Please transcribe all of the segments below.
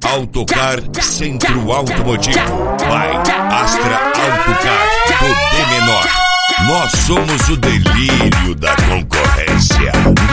Autocar Centro Automotivo. By Astra Autocar do D Menor. Nós somos o delírio da concorrência.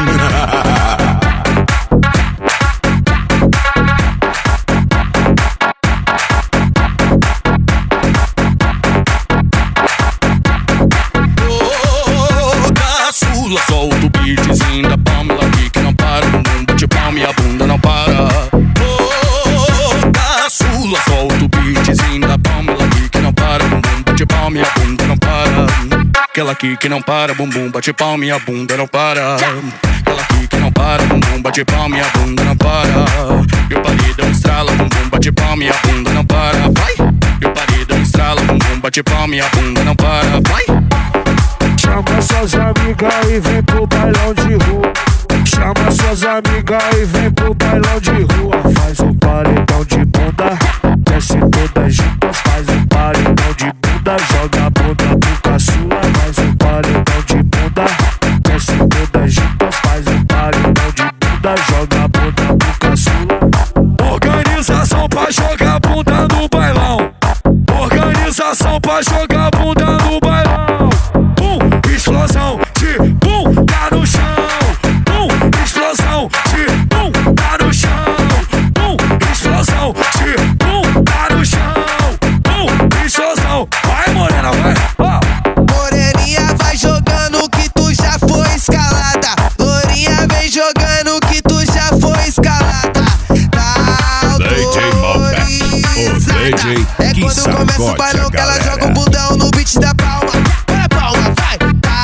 Solta o beatzinho da Pamela aqui que não para. Bumbum bate palma e a bunda não para. Oh, caçula, solta o beatzinho da Pamela aqui que não para. Bumbum bate palma e a bunda não para. Aquela aqui que não para, bumbum bate palma e a bunda não para. Aquela aqui que não para, bumbum bate palma e a bunda não para. E o paredão estrala, bumbum bate palma e a bunda não para. Vai! E o paredão estrala, bumbum bate palma e a bunda não para. Vai! Chama suas amigas e vem pro bailão de rua. Chama suas amigas e vem pro bailão de rua. Faz um paredão de bunda, desce todas juntas. Faz um paredão de bunda, joga a bunda pro caçula. Faz um paredão de bunda, desce todas juntas. Faz um paredão de bunda, joga a bunda pro caçula. Organização pra jogar bunda no bailão. Organização pra jogar bunda no bailão. Explosão de bum, tá no chão. Explosão de bum, tá no chão. Explosão de bum, tá no chão. Explosão, vai morena, vai. Moreninha vai jogando que tu já foi escalada. Lourinha vem jogando que tu já foi escalada. Tá autorizada. É quando começa o bailão que ela joga o bundão no beat da palma. Olha a palma, vai.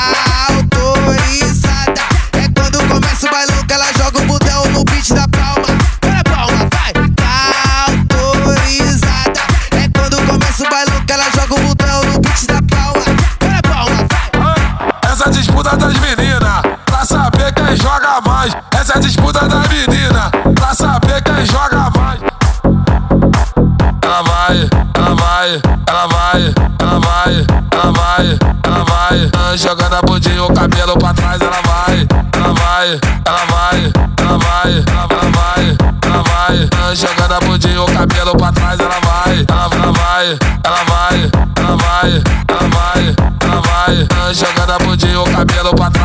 Da palma, olha a palma, vai, tá autorizada. É quando começa o bailão que ela joga o botão no beat da palma, olha a palma, vai. Essa é a disputa das meninas, pra saber quem joga mais. Essa é a disputa das meninas, pra saber quem joga mais. Ela vai, ela vai, ela vai, ela vai, ela vai, ela vai. Jogando a bundinha, o cabelo pra trás, ela vai, ela vai, ela vai, ela vai, ela vai, ela vai. Jogando a bundinha, o cabelo pra trás, ela vai, ela vai, ela vai, ela vai, ela vai, ela vai. Jogando a bundinha, o cabelo pra trás.